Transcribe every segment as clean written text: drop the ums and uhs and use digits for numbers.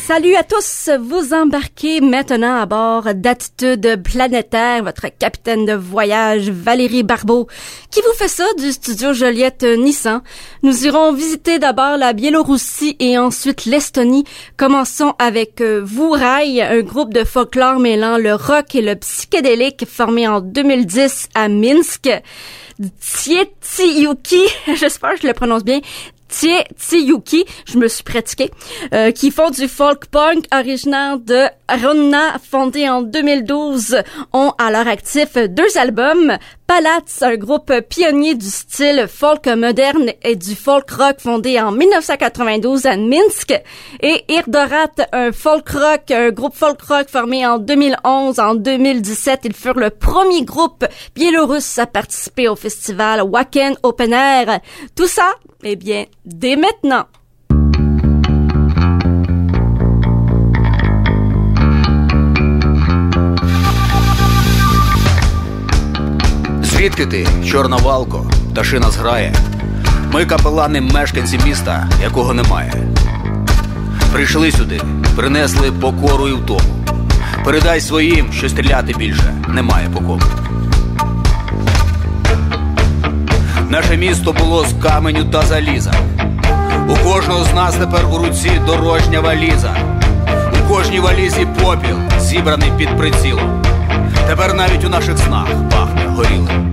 Salut à tous, vous embarquez maintenant à bord d'Attitude Planétaire, votre capitaine de voyage Valérie Barbeau, qui vous fait ça du studio Joliette Nissan. Nous irons visiter d'abord la Biélorussie et ensuite l'Estonie. Commençons avec Vouraï, un groupe de folklore mêlant le rock et le psychédélique formé en 2010 à Minsk. Tsietsiyuki, j'espère que je le prononce bien, Tsietsiyuki, je me suis pratiquée, qui font du folk punk originaire de Ronna, fondé en 2012, ont à leur actif 2 albums. Palats, un groupe pionnier du style folk moderne et du folk rock fondé en 1992 à Minsk. Et Irdorat, un groupe folk rock formé en 2011. En 2017, ils furent le premier groupe biélorusse à participer au festival Wacken Open Air. Tout ça, eh bien, dès maintenant. Звідки ти, чорна валко, пташина зграє? Ми капелани мешканці міста, якого немає. Прийшли сюди, принесли покору і втому. Передай своїм, що стріляти більше немає по кому. Наше місто було з каменю та заліза. У кожного з нас тепер у руці дорожня валіза. У кожній валізі попіл, зібраний під прицілом. Тепер навіть у наших снах пахне горілим.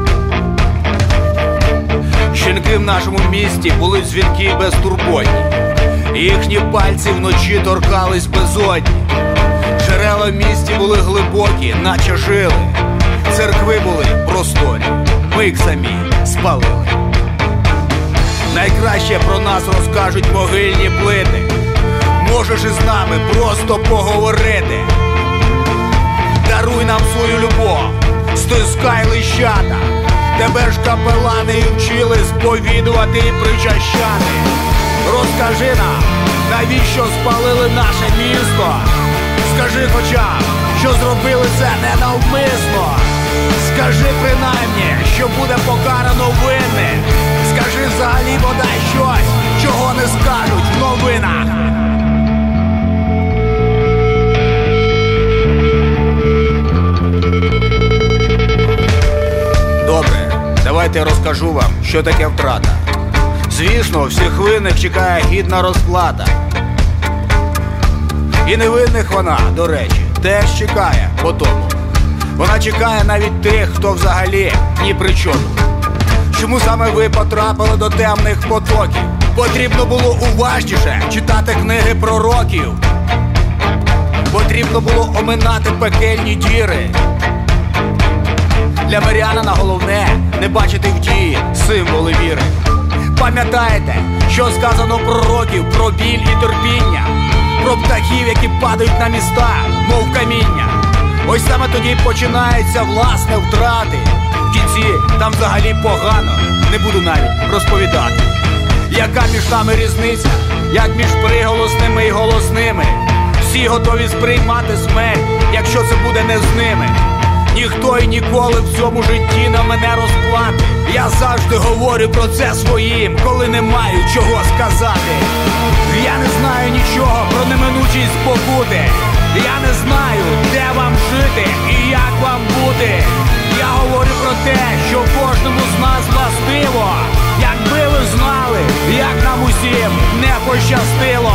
Жінки в нашому місті були дзвінки і безтурботні. Їхні пальці вночі торкались безодні. Джерела в місті були глибокі, наче жили. Церкви були просторі, ми їх самі спалили. Найкраще про нас розкажуть могильні плити. Можеш із нами просто поговорити. Даруй нам свою любов, стискай лищата. Тебе ж капелани і вчили сповідувати і причащати. Розкажи нам, навіщо спалили наше місто? Скажи хоча б, що зробили це ненавмисно. Скажи принаймні, що буде покарано винних. Скажи взагалі бодай щось, чого не скажуть в новинах. Добре, давайте я розкажу вам, що таке втрата. Звісно, всіх винних чекає гідна розплата. І невинних вона, до речі, теж чекає по тому. Вона чекає навіть тих, хто взагалі ні при чому. Чому саме ви потрапили до темних потоків? Потрібно було уважніше читати книги пророків. Потрібно було оминати пекельні діри. Для мирянина головне не бачити в дії символи віри. Пам'ятаєте, що сказано пророків про біль і терпіння? Про птахів, які падають на міста, мов каміння. Ось саме тоді починаються власне втрати. В кінці там взагалі погано, не буду навіть розповідати. Яка між нами різниця, як між приголосними і голосними? Всі готові сприймати смерть, якщо це буде не з ними. Ніхто і ніколи в цьому житті на мене розплати. Я завжди говорю про це своїм, коли не маю чого сказати. Я не знаю нічого про неминучість спокути. Я не знаю, де вам жити і як вам бути. Я говорю про те, що кожному з нас властиво. Якби ви знали, як нам усім не пощастило.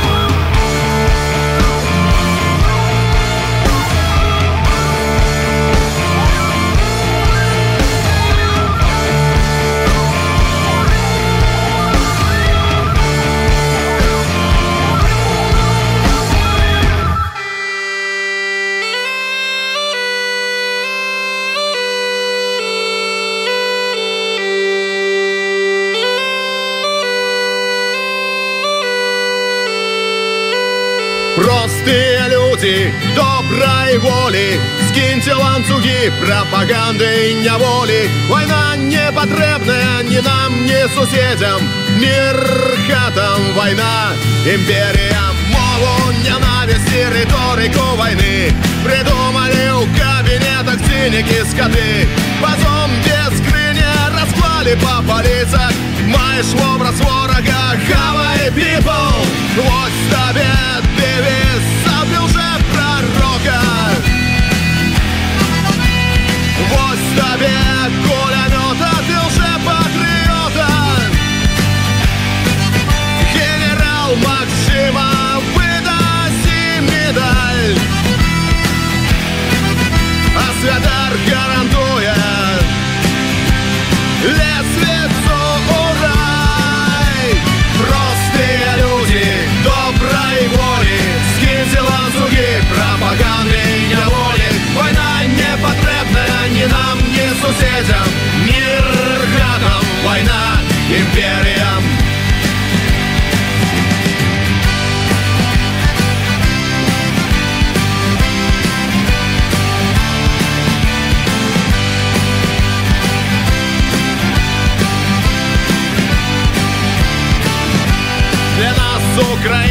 Простые люди доброй воли, скиньте ланцуги пропаганды и неволи. Война не потребная ни нам, ни соседям. Мир хатам, война империям. Мову ненависти, риторику войны придумали в кабинетах циники скоты. Потом без скрыни расклали по полицах. Маешь в образ ворога, how I people. Вот тебе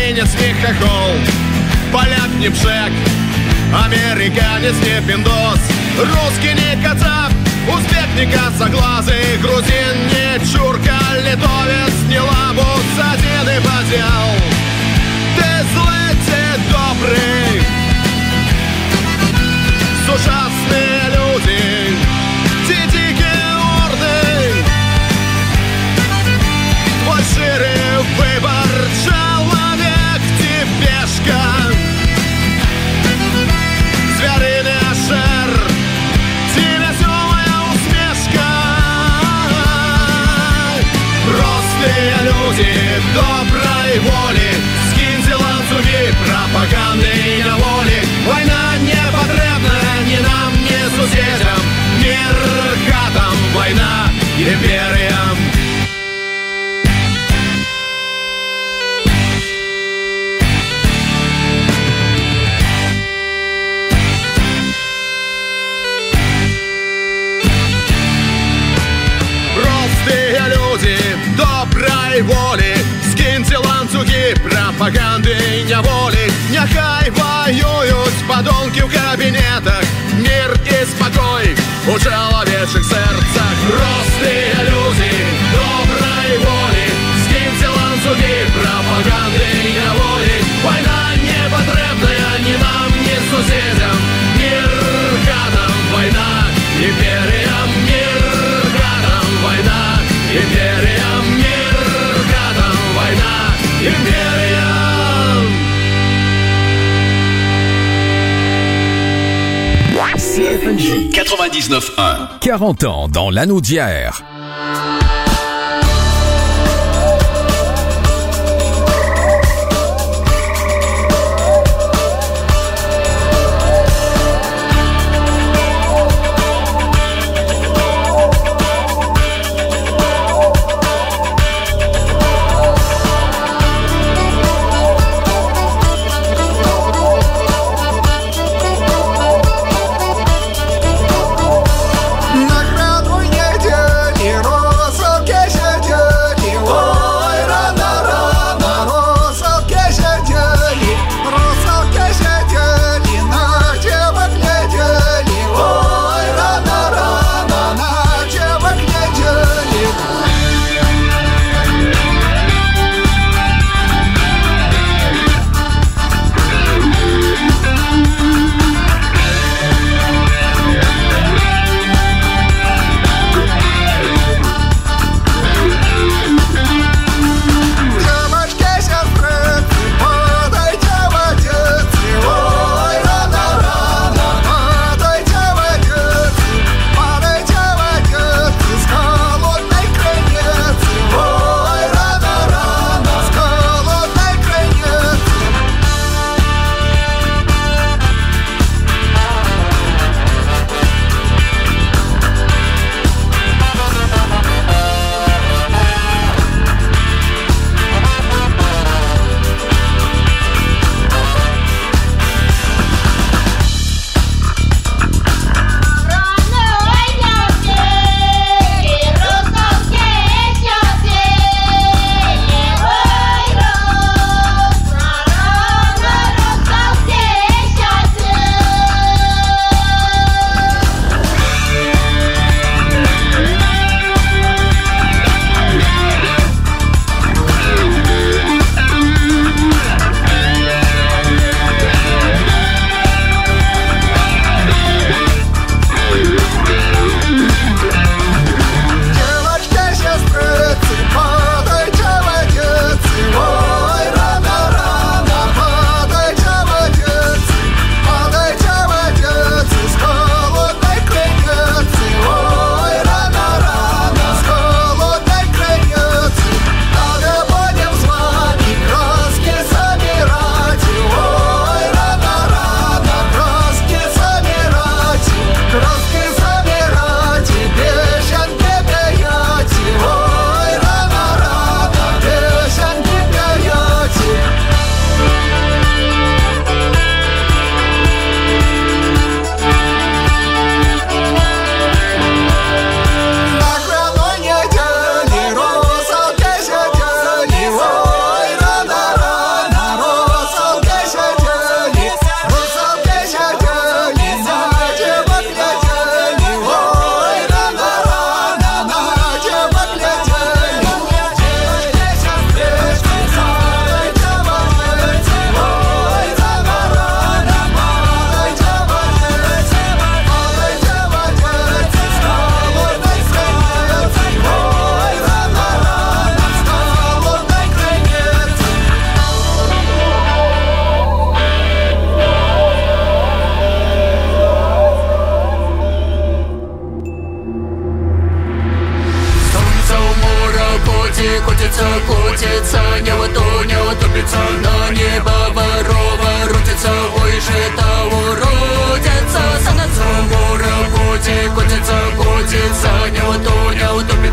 украинец не хохол, поляк не пшек, американец не пиндос, русский не кацап, узбек не косоглазый, грузин не чурка, литовец не лабус, один и подел. Ты злый, ты добрый, ужасные люди, те дикие орды. Твой шире выбор, человек, тебе звериный ашер, те веселая усмешка. Простые люди доброй воли, скиньте ланцуги пропаганды и неволи. Война не потребна ни нам, ни соседям, мир хатам, война империям. Простые люди доброй воли, скиньте ланцуги пропаганды и неволи. Нехай воюют подонки в кабинетах, мир и спокой у человеческих сердцах. Простые люди доброй воли, скиньте ланцуги пропаганды и неволи. Война не потребная ни нам, ни соседям, мир хатам, война империям, мир хатам, война империям, мир хатам, война империям. CFNJ 99.1. 40 ans dans l'anneau d'hier.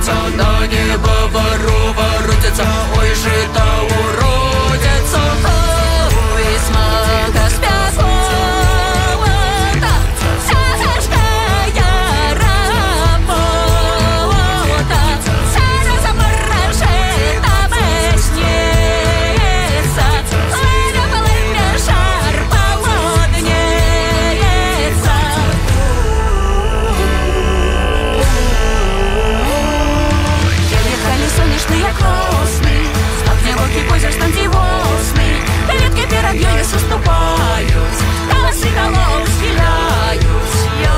воротится, на небо воротится, ой, жито уродится. Ой, смага спят холода, тяжкая работа, сара заморожена воснится, лыря жар полуднеется. Ехали солнечные косны, огневок и позер стандивосный, клетки пироги не соступаюсь, голосы голов схиляюсь.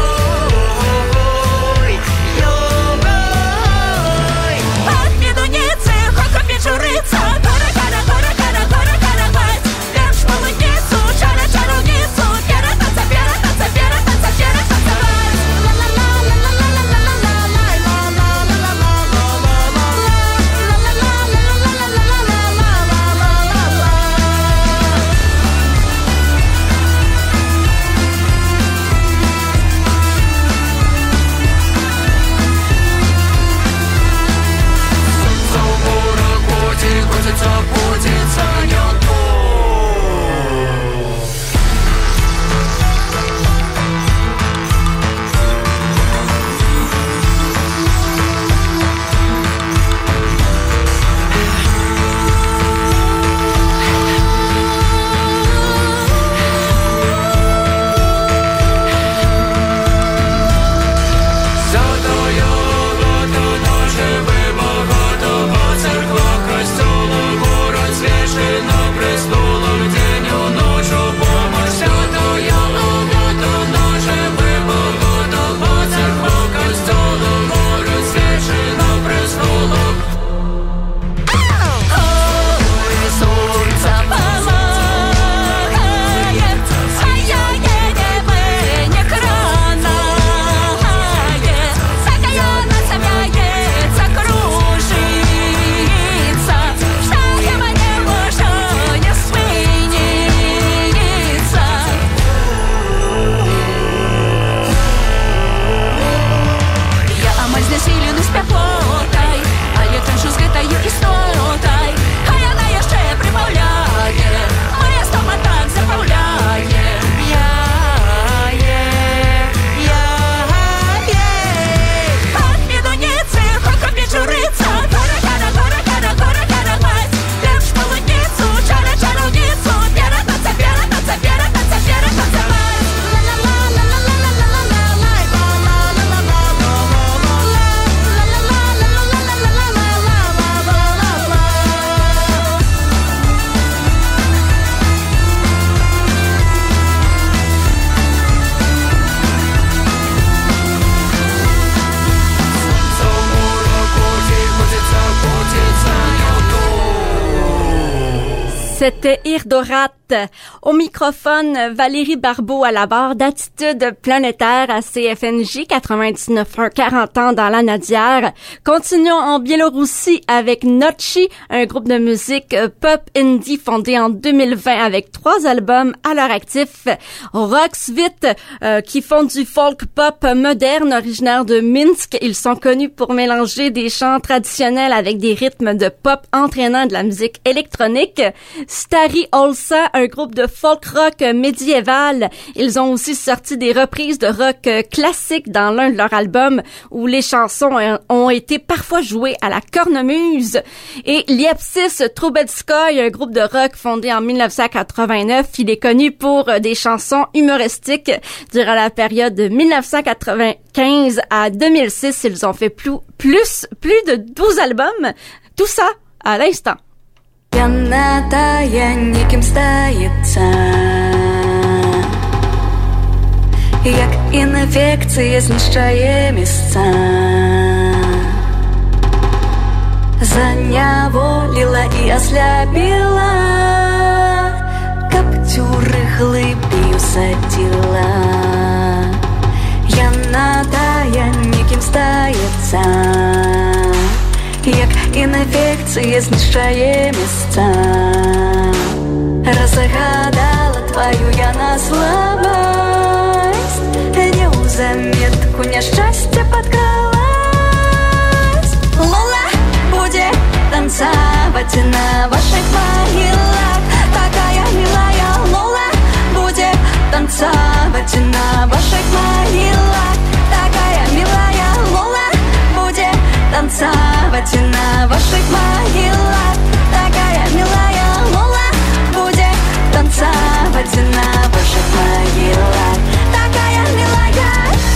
Йой, йой, от медуницы хока печурится, гора, бать, верш полудницу, чара-чаровницу, перетаться, бать. Путится не то. C'était Irdorat. Au microphone, Valérie Barbeau à la barre d'Attitude planétaire à CFNJ 99.1 40 ans dans la Nadière. Continuons en Biélorussie avec Notchi, un groupe de musique pop indie fondé en 2020 avec 3 albums à leur actif. Roxvit, qui font du folk pop moderne originaire de Minsk. Ils sont connus pour mélanger des chants traditionnels avec des rythmes de pop entraînant de la musique électronique. Stary Olsa, un groupe de folk rock médiéval. Ils ont aussi sorti des reprises de rock classique dans l'un de leurs albums où les chansons ont été parfois jouées à la cornemuse. Et Liepsis Trubetskoy, un groupe de rock fondé en 1989. Il est connu pour des chansons humoristiques. Durant la période de 1995 à 2006, ils ont fait plus de 12 albums. Tout ça à l'instant. Пьянатая никим стається, як інфекція знищає місця. Заняволіла і ослябіла, каптюри глибію саділа. Янатая ніким стається, як інфекція знищає місця. Разгадала твою я на слабость, не у заметку нещастя подкалась. танцевать на ваших могилах. Такая милая Лола будет танцевать на ваших могилах. Такая милая Лола будет танцевать на ваших могилах. Такая милая Лола будет танцевать на ваших могилах. Такая милая.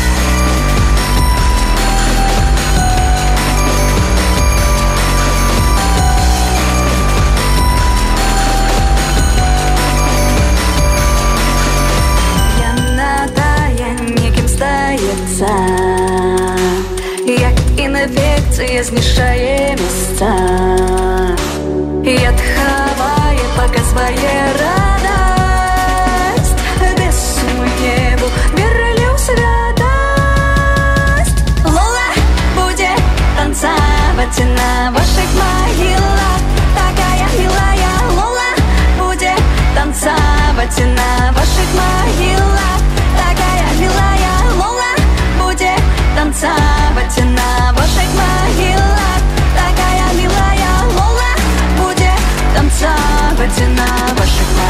Як інфекція знішає місця, як ховає пока своє радость, без сумніву вірю в святость. Лола буде танцевать на ваших могилах. Такая милая Лола будет танцевать на ваших могилах. Такая милая Лола будет танцевать на ваших могилах. Такая милая Лола будет танцевать на ваших могилах.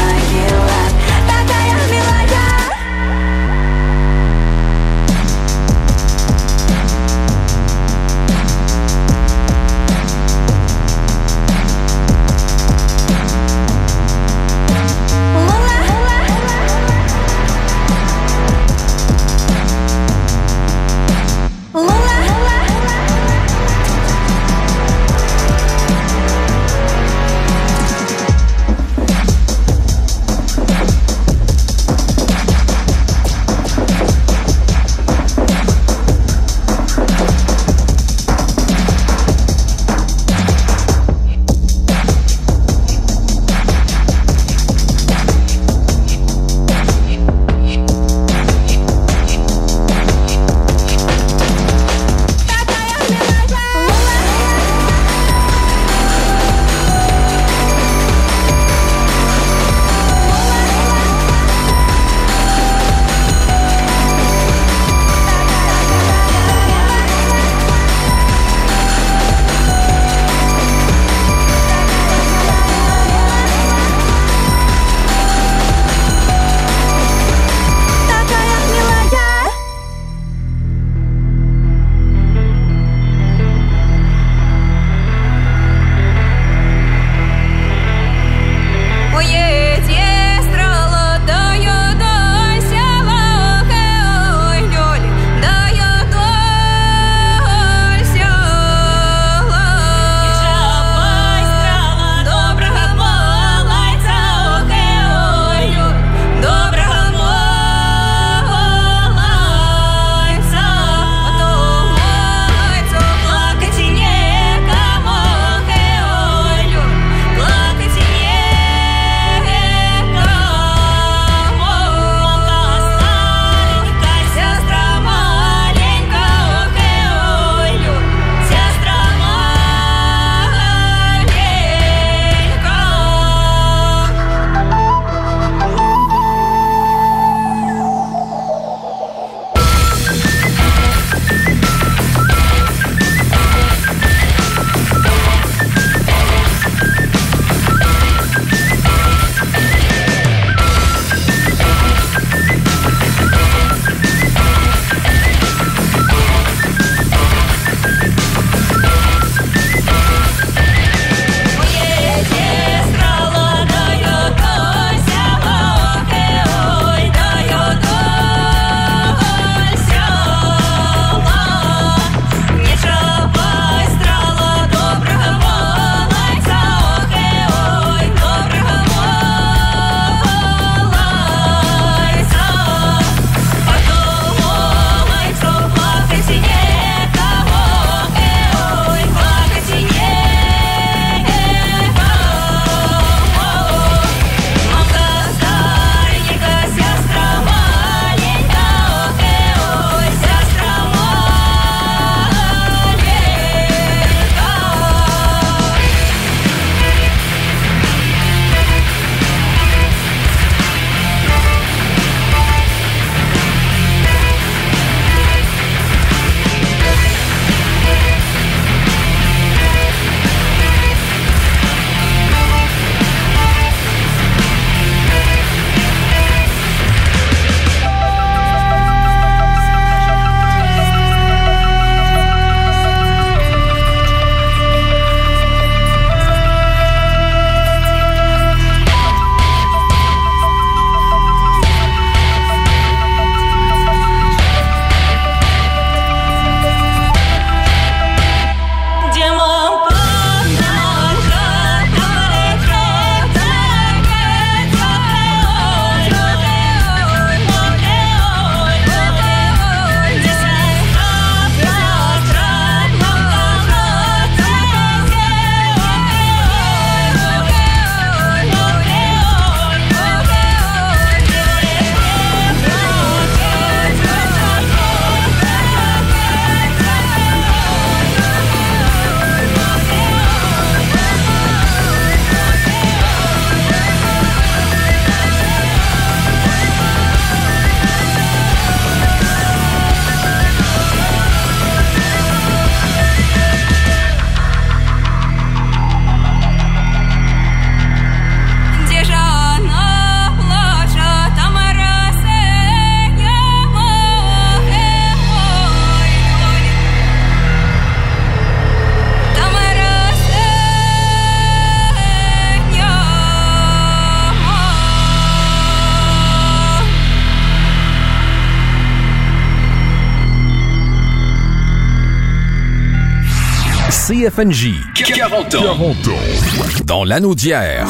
CFNJ. 40 ans. Dans l'anneau d'hier.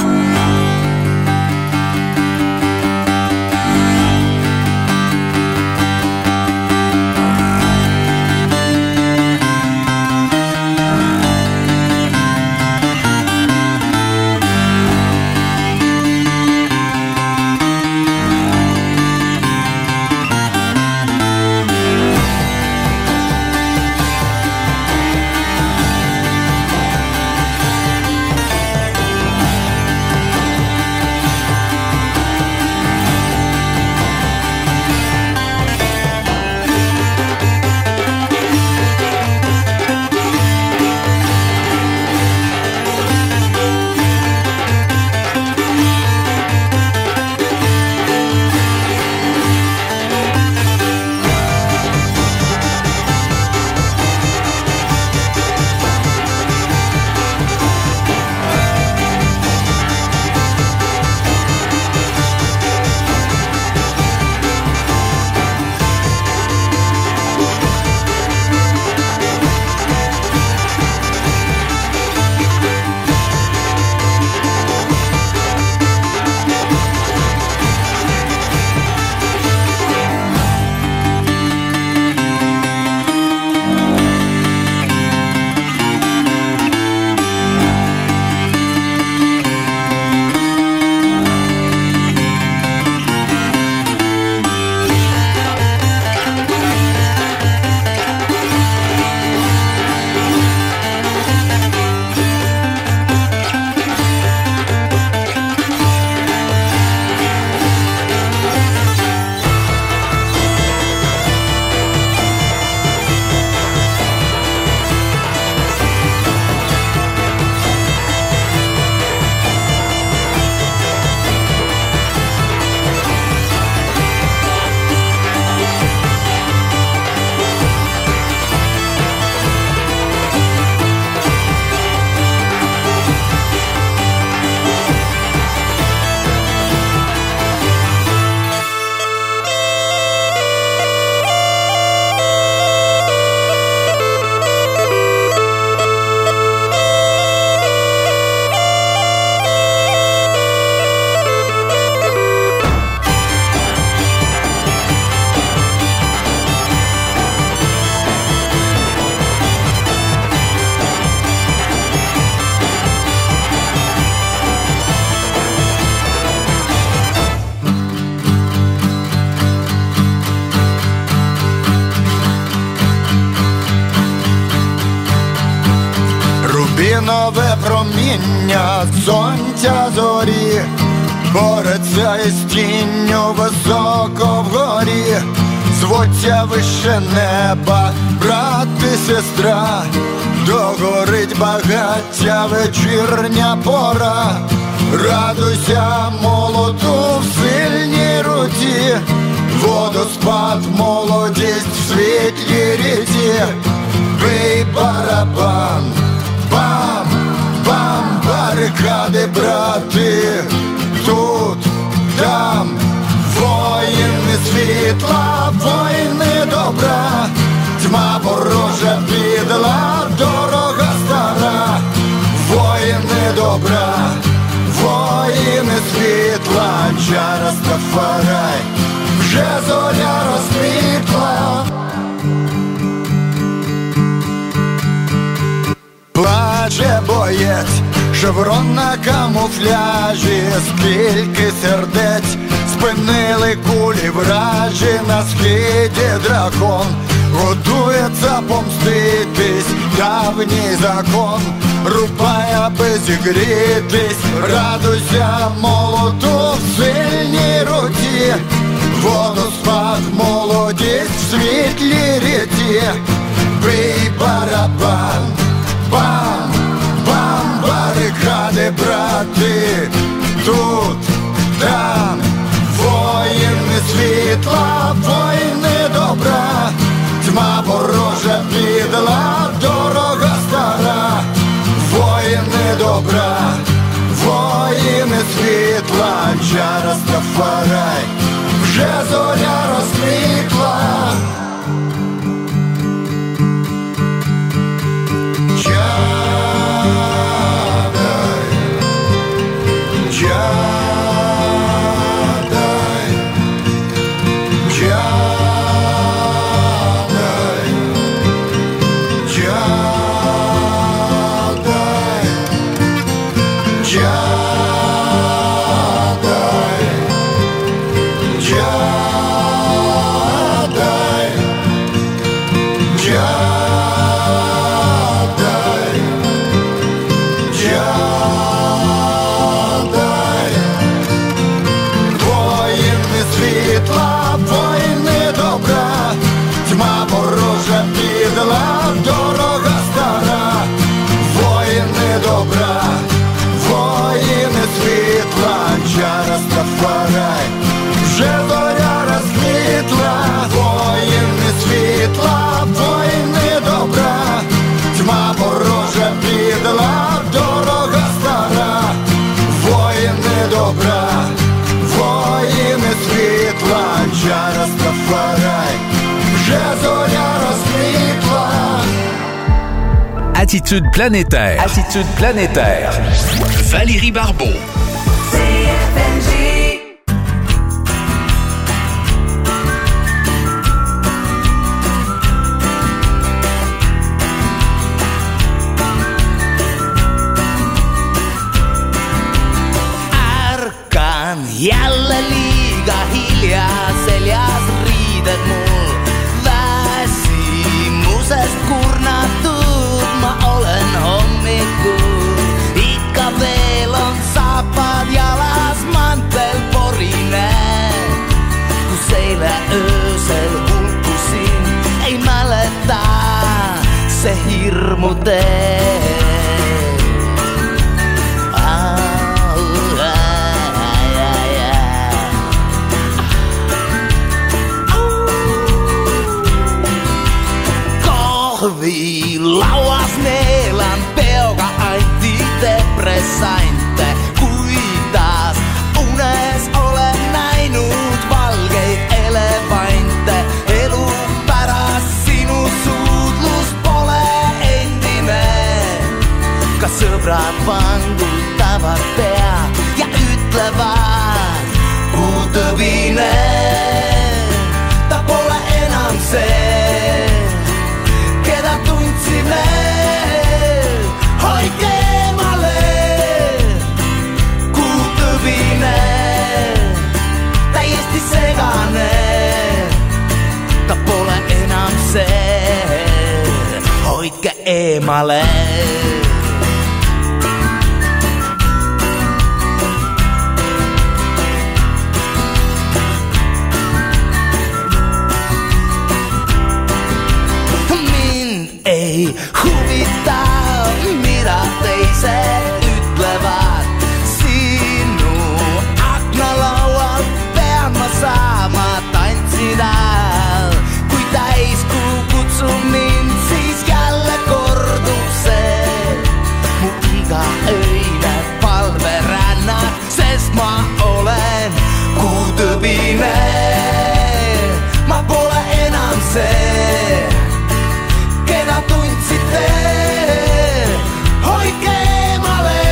Нове проміння сонця зорі бореться із тінню високо вгорі, звуться вище неба, брат і сестра, догорить багаття вечірня пора. Радуйся, молоду в сильній руці, водоспад, молодість в світлій ріці. Бий барабан, бам, бам, барикади, брати, тут, там, воїни світла, воїни добра, тьма ворожа підла, дорога стара, воїни добра, воїни світла, Джа Растафарай, вже зоря розквітла. Плаче боєць, шеврон на камуфляжі, скільки сердець спинили кулі вражі. На схиді дракон готується помститись, давній закон рубає, аби зігрітись. Радуйся, молоду в сильній руці, водоспад, молодість в світлій ріці. Бий барабан, бам, бам, барикади, брати, тут, там, воїни світла, воїни добра, тьма ворожа підла, дорога стара, воїни добра, воїни світла, Джа Растафарай, вже зоря розквітла. Джа вгорай, вже зоря розквітла. Attitude planétaire. Attitude planétaire. Valérie Barbeau. Arkan jälle liiga hiljaa, seljas riided mul väsimusest kurnatud. Ma olen hommikul, ikka veel on saapad jalas, mantel porinen. Kus eile öösel hulkusin, ei mäleta see hirmu tee. Lauas neelan peuga antidepressainte, kui taas unes olen näinud valgeid elevante. Elu pärast sinu suudlus pole endine, ka sõbrad vangutavad pea ja ütlevad, kuhu tõbine, ta pole enam see, keda tundsime. Hoidke eemale, kuhu tõbine, täiesti segane, ta pole enam see, hoidke eemale. Ei huvita, mida teised ütlevad. Sinu aknalaual pean ma saama tantsida. Kui täiskuu kutsub mind, siis jälle kordub see mu igaöine palveränna, sest ma olen kuutõbine. Ma pole enam see, keda tundsite. Hoidke eemale,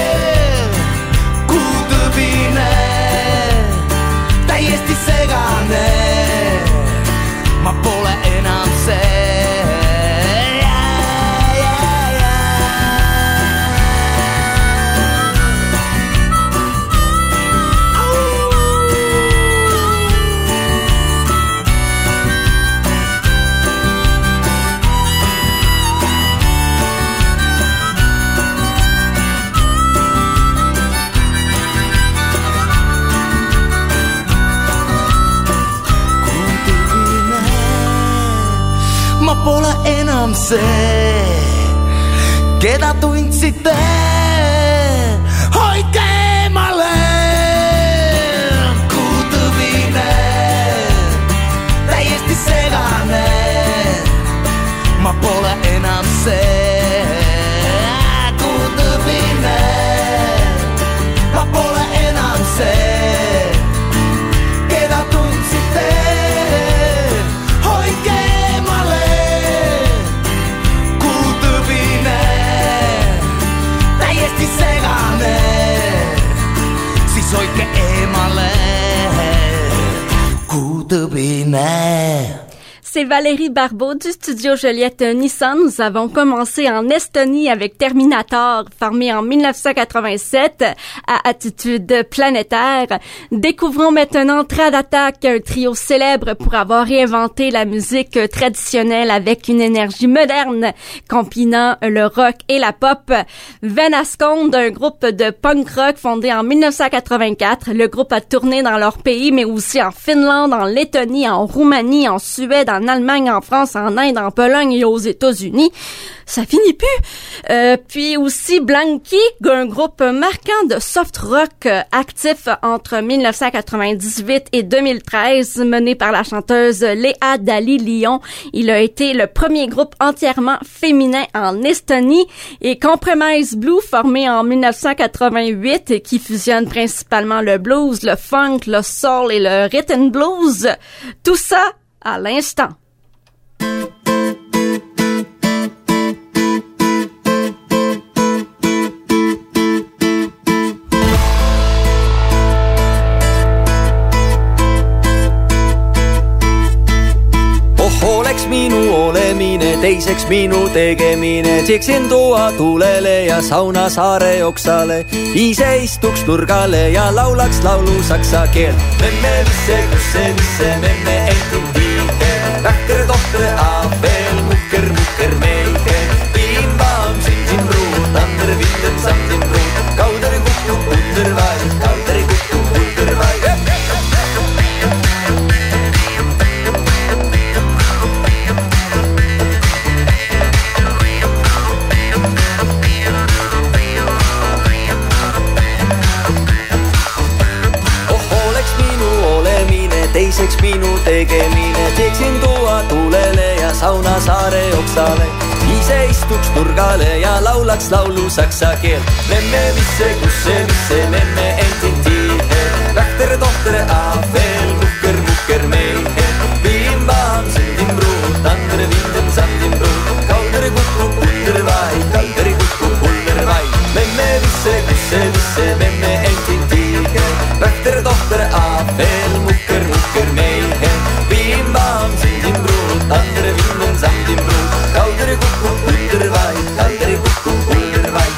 kuhu tõbine, täiesti segane, ma pole enam see. Ma pole enam see, keda tundsite. Hoidke eemale, kuhu tõbine, täiesti segane, ma pole enam see, kuhu tõbine, ma pole enam see, keda tundsite. Hoidke eemale, kuhu tõbine, täiesti segane, siis hoidke eemale, kuhu tõbine. C'est Valérie Barbeau du studio Joliette Nissan. Nous avons commencé en Estonie avec Terminator, formé en 1987 à Attitude planétaire. Découvrons maintenant Trad Attack, un trio célèbre pour avoir réinventé la musique traditionnelle avec une énergie moderne, combinant le rock et la pop. Venasconde, un groupe de punk rock fondé en 1984. Le groupe a tourné dans leur pays, mais aussi en Finlande, en Lettonie, en Roumanie, en Suède, en en Allemagne, en France, en Inde, en Pologne et aux États-Unis. Ça finit plus. Puis aussi Blanky, un groupe marquant de soft rock actif entre 1998 et 2013, mené par la chanteuse Léa Dali-Lyon. Il a été le premier groupe entièrement féminin en Estonie, et Compromise Blue, formé en 1988, qui fusionne principalement le blues, le funk, le soul et le rhythm blues. Tout ça à l'instant. Oleks minu olemine, teiseks minu tegemine, tieksin toa tulele ja sauna saare oksale, ise istuks nurgale ja laulaks laulu saksa keel. Memme visse, memme entin tiike, vähker tohtre avel, mukker meike, piimbam, sin ruut, andre vinden samtin ruut, kauder kukku kunder vai, kauder kukku kunder vai. Teiseks minu tegemine, tieksin tuua tulele ja sauna saare oksale, ise istuks nurgale ja laulaks laulu saksa keel. Memme visse, kusse visse, memme entin tihe, vähter tohtre avel, mukker meike, piimbam, sindin bruut, andre vinden samdin bruut, kauder kukku kunder vai, kauder kukku kunder vai. Memme visse, kusse visse, memme entin tihe, vähter tohtre avel, mukker meike, piimbam, sindin bruut, andre vinden samdin bruut, kauder kukku kunder vai, kauder kukku kunder vai.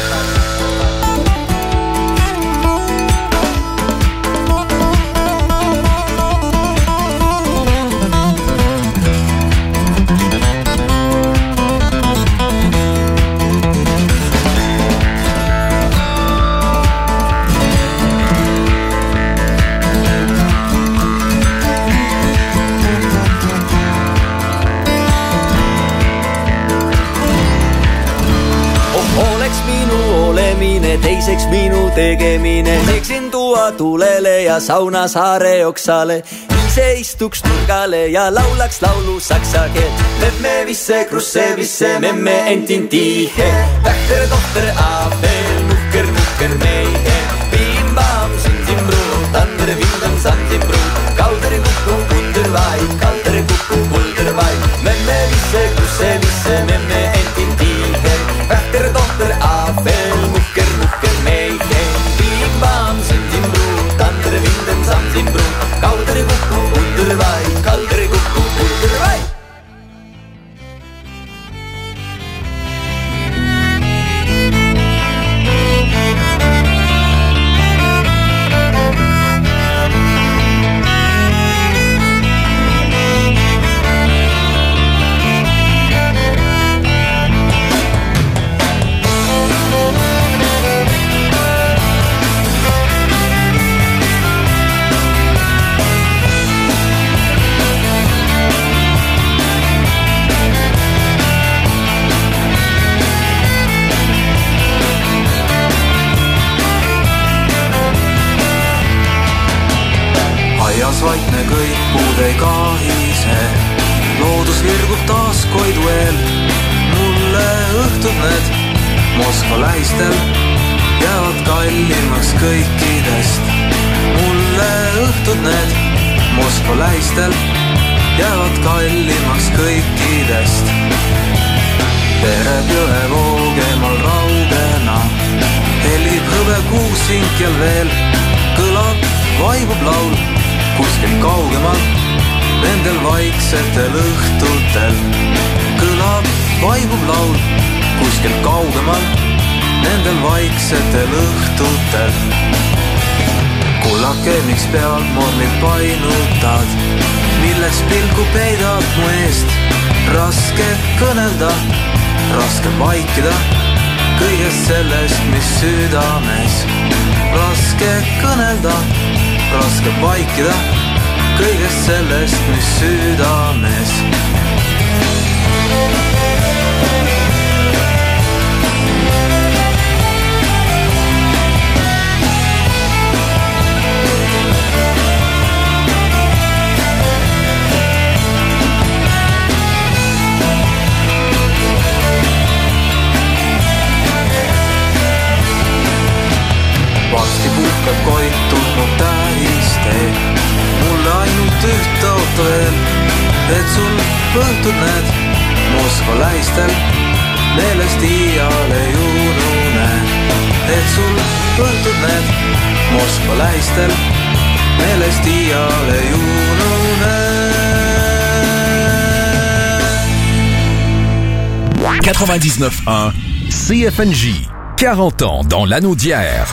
Teiseks minu tegemine, teeksin tuua tulele ja sauna saare oksale, ise istuks nurgale ja laulaks laulu saksa keel. Memme visse, krusse visse, memme entin tihe, vähter tohter avel, mukker meike, piimbam, sindin bruut, andre vinden samdin bruut, kauder kukku kunder vai, kauder kukku kunder vai. Memme visse, krusse visse, memme entin tihe, vähter tohter avel, mukker meike, piimbam, sindin bruut, andre vinden samdin bruut, kauder kukku kunder vai, kauder kukku kunder vai. Vaikne kõik puud ei kahise, loodus virgub taas koidu eel. Mulle õhtud need Moskva lähistel jäävad kallimaks kõikidest. Mulle õhtud need Moskva lähistel jäävad kallimaks kõikidest. Pereb jõe voogemal raugena, helib hõbe kuusinkel veel, kõlab, vaibub laul kuskil kaugemal, nendel vaiksetel õhtutel. Kõlab, vaibub laul kuskil kaugemal, nendel vaiksetel õhtutel. Kullake, miks pead mormid painutad, milleks pilku peidad mu eest? Raske kõnelda, raske vaikida kõigest sellest, mis südames. Raske kõnelda, raske vaikida kõigest sellest, mis südames. Varsti puhkab koitunud tähistee, mulle ainult üht auto veel, et sul õhtud need Moskva lähistel meelest iial ei unune. Et sul õhtud need Moskva lähistel meelest iial ei unune. 99.1 CFNJ, 40 ans dans l'anneau d'hier.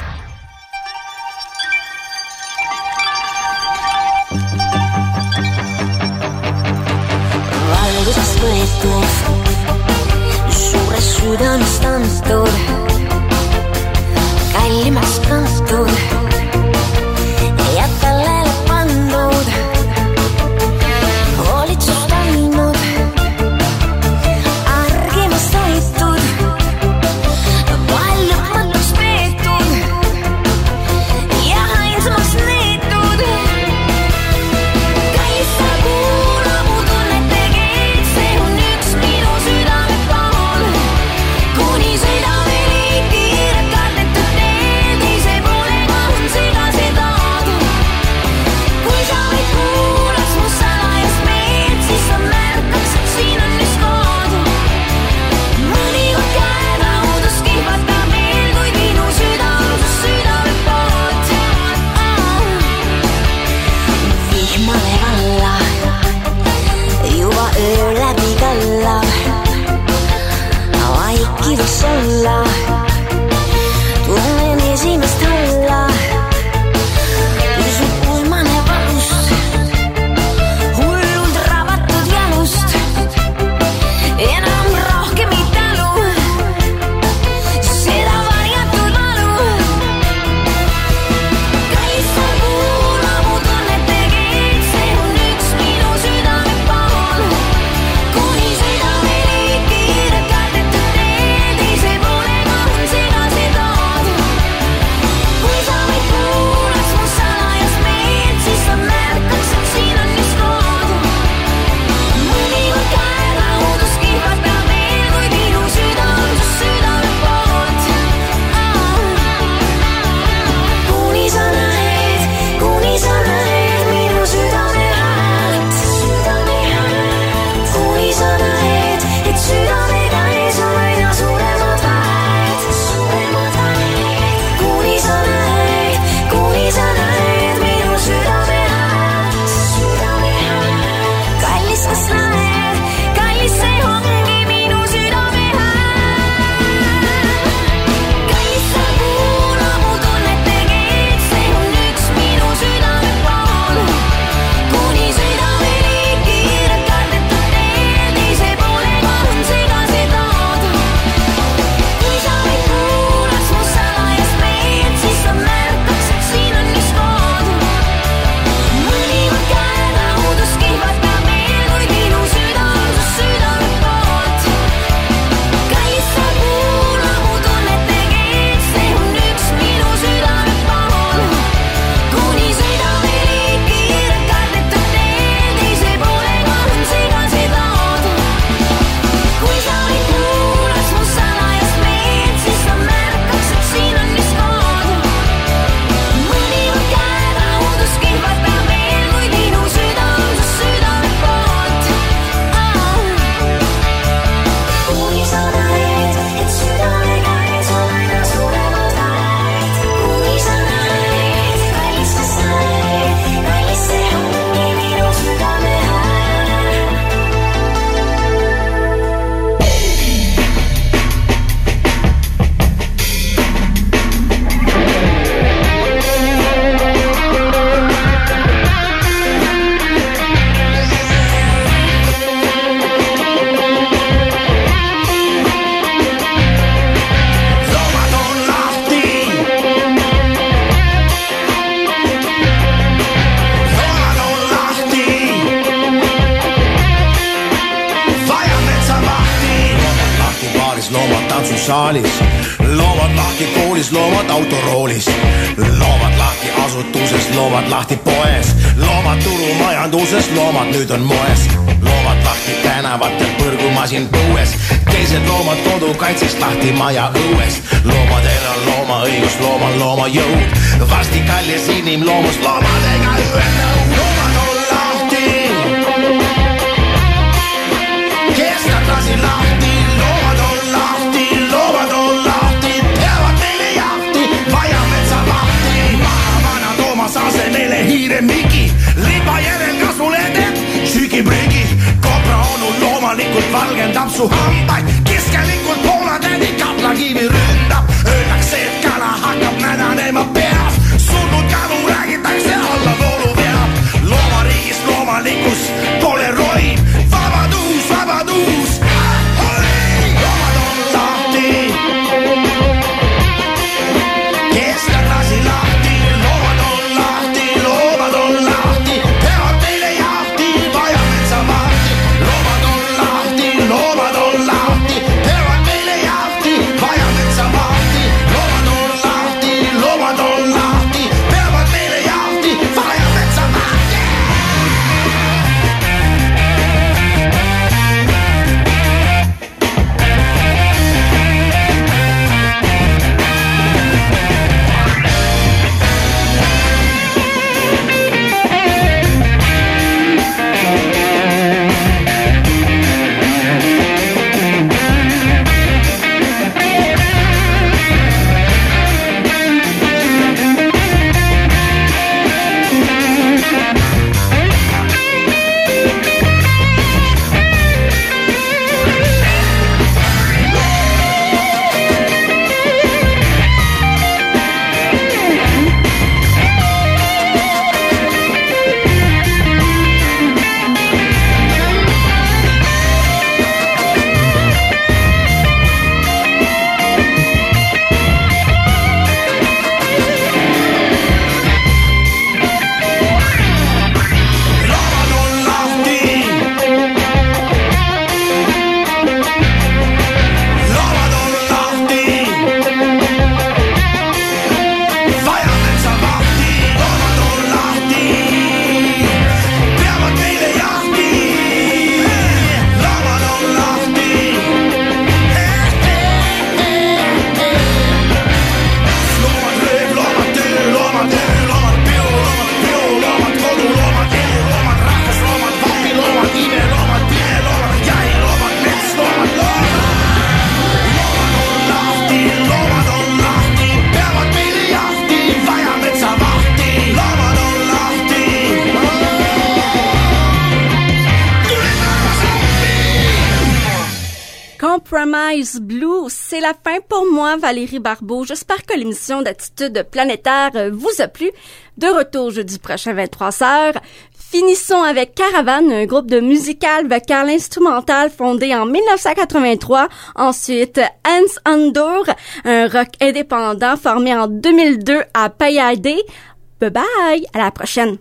Valgusest võetud, suures südamest antud, kallimaks kantud ja tallele pandud, hoolitsust andnud, argimast hoitud, valjumatuks peetud ja ainsamaks neetud. Kallis sa kuula mu tunnete keelt, see on üks minu südame pool. Kuni sõidame liiki kiiret kardetud teel, teise poole mahun sügase taad. Kui sa vaid kuulaks mu salajast meelt, siis sa märkaks, et siin on üks kood. Mõnikord käevaudus kihvatab meel, kuid minu süda on su südame poolt. Vihmale valla, juba öö läbi kallab, vaikivus olla, tunnen esimest alla. Pisut uimane valust, hullult rabatud jalust, enam rohkem ei talu seda varjatud valu. Kallis sa kuula mu tunnete keelt, see on üks minu südame pool. Kuni sõidame liiki kiiret kardetud teel, teise poole tantsusaalis, loovad lahti koolis, loovad autoroolis, loovad lahti asutuses, loovad lahti poes, loovad turumajanduses, loomad nüüd on moes, loovad lahti tänavatel, põrgumasin põues, teised loomad kodukaitsest lahti maja õues, loomadel on loomaõigus, loomal loomajõud, varsti kallis inimloomus loomadega ühendab, loomad on lahti, keskad lasi lahti, loomad on lahti, loomad on lahti, peavad meile jahti, vaja metsavahti, maavana Toomas asemele hiire Miki, liba järel kasvulede, sügiprügi, kobra onu loomalikult valgendab su hambaid, keskelikult poolatädi kaplakivi ründab, öeldakse, et kala hakkab nädanema peas, surnud kalu räägitakse alla voolu veab, loomariigis loomalikkus pole roim, vabadus, vabadus, loomad on lahti, keskad lasi lahti, loomad on lahti, loomad on lahti, peavad meile jahti, vaja metsavahti, loomad on lahti, loomad on lahti, peavad meile jahti, vaja metsavahti, loomad on lahti, loomad on lahti, peavad meile jahti, vaja metsavahti. Compromise Blue, c'est la fin pour moi, Valérie Barbeau. J'espère que l'émission d'Attitude planétaire vous a plu. De retour jeudi prochain, 23h. Finissons avec Caravane, un groupe de musical vocal instrumental fondé en 1983. Ensuite, Hans Andor, un rock indépendant formé en 2002 à Payade. Bye bye, à la prochaine.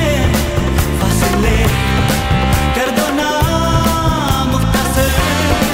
Perdona, Mustafa.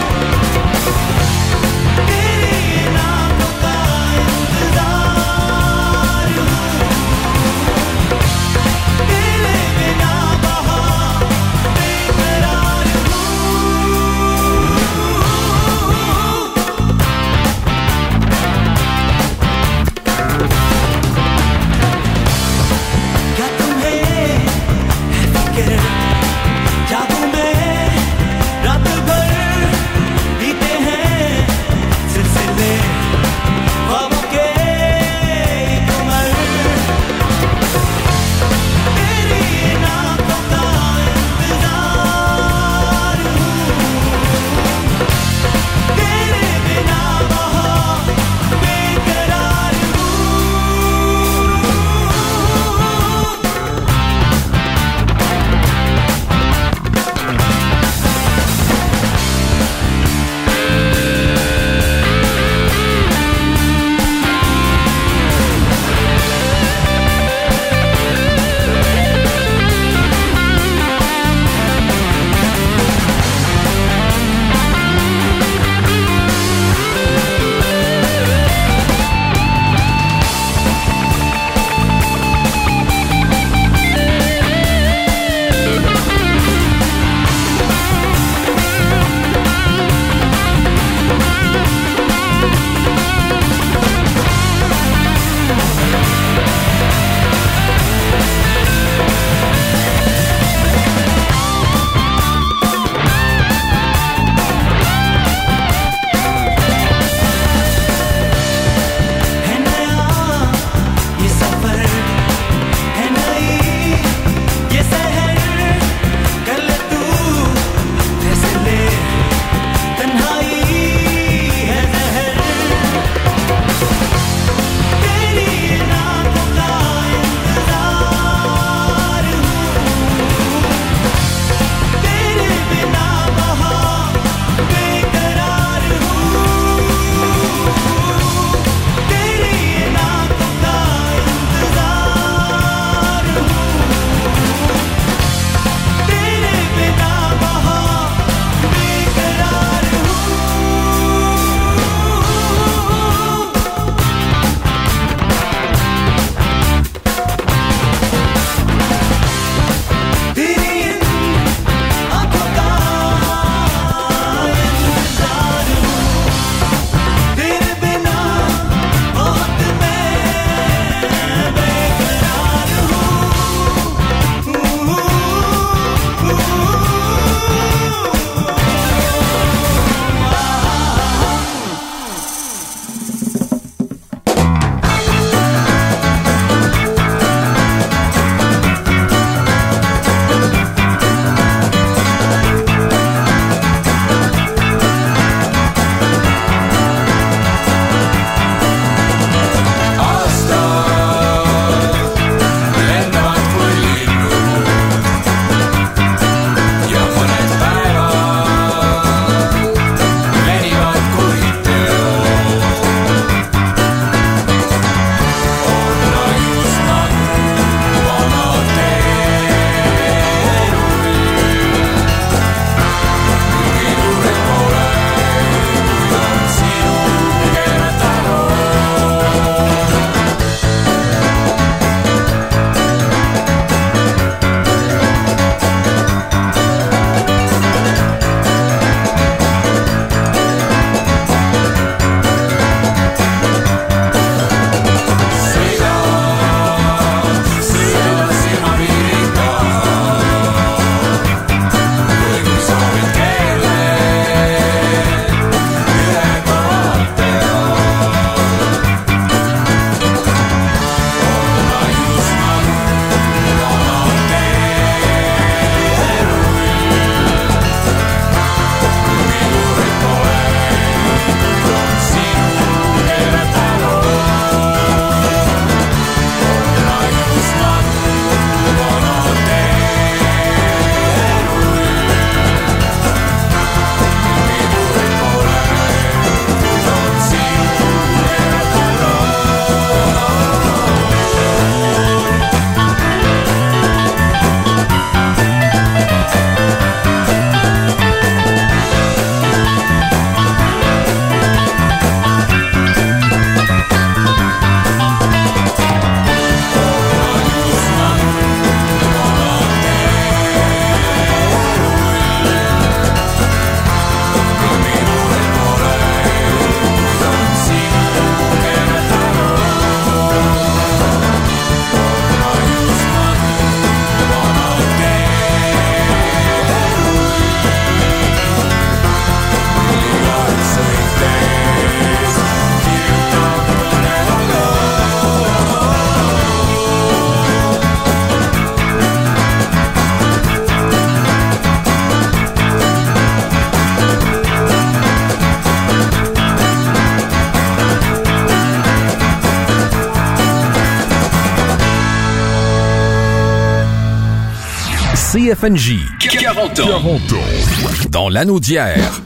CFNJ. 40 ans. Dans l'anneau d'hier.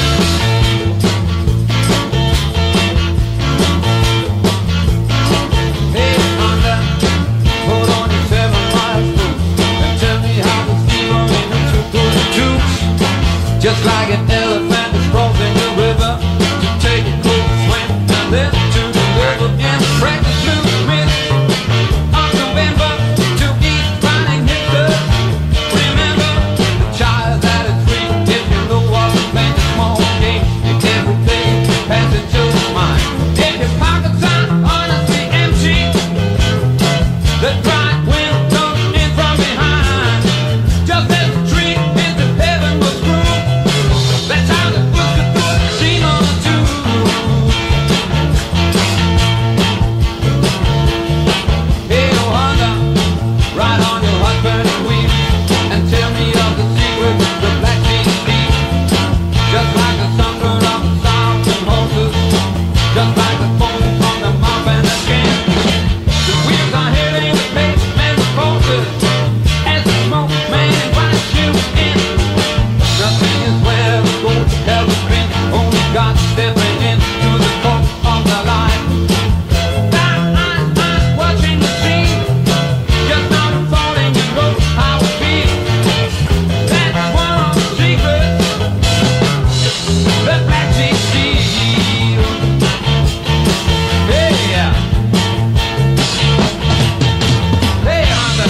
Just like an elephant is crossing the river to take a quick swim and then to deliver in practice to Smith of November to eat running hitters. Remember the child that is free if you know what to play a small game. If everything passes to your mind, if your pockets are honestly empty, the bright wind comes in from behind. Just as the tree into heaven was grew. That's how the book could do it, seen on the tube. Hey, oh, Honda, ride on your husband and weave and tell me of the secret of the black sea steam. Just like the sunburn of the south and horses, just like the foam from the mouth and the skin. The wheels are hitting the pavement of horses as the smoke man invites you in. Nothing is where the gold hell has been. Only God stepping into the court of the life. I'm watching the scene. Just now I'm falling and know how it feels. That's one of the secrets. The black sea seal. Hey, yeah. Hey, Honda.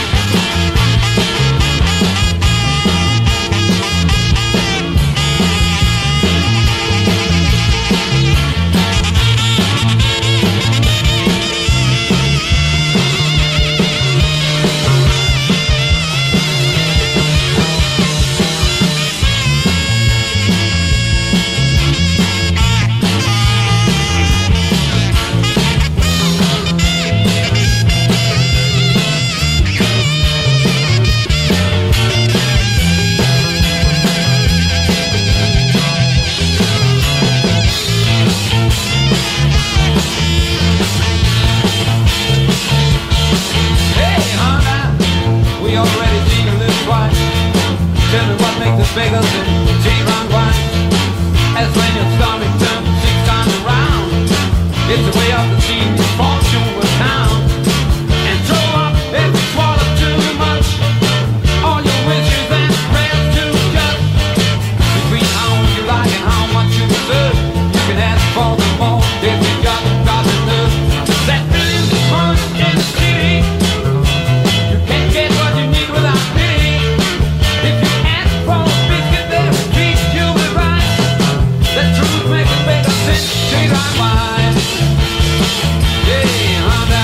Hey, Honda, we already seen you live twice. Tell me what makes us beggars and T-Run wise. As when your stomach turns 6 times around, it's the way of the scene, fortune will count. And throw up if you swallow too much. All your wishes and prayers too just. Between how you like and how much you deserve, you can ask for the more if you got the nerve. That millions of money in the city. You can't get what you need without pity. If you ask for a biscuit, they'll treat you right. The truth makes it better since she's right wide. Yeah, Honda.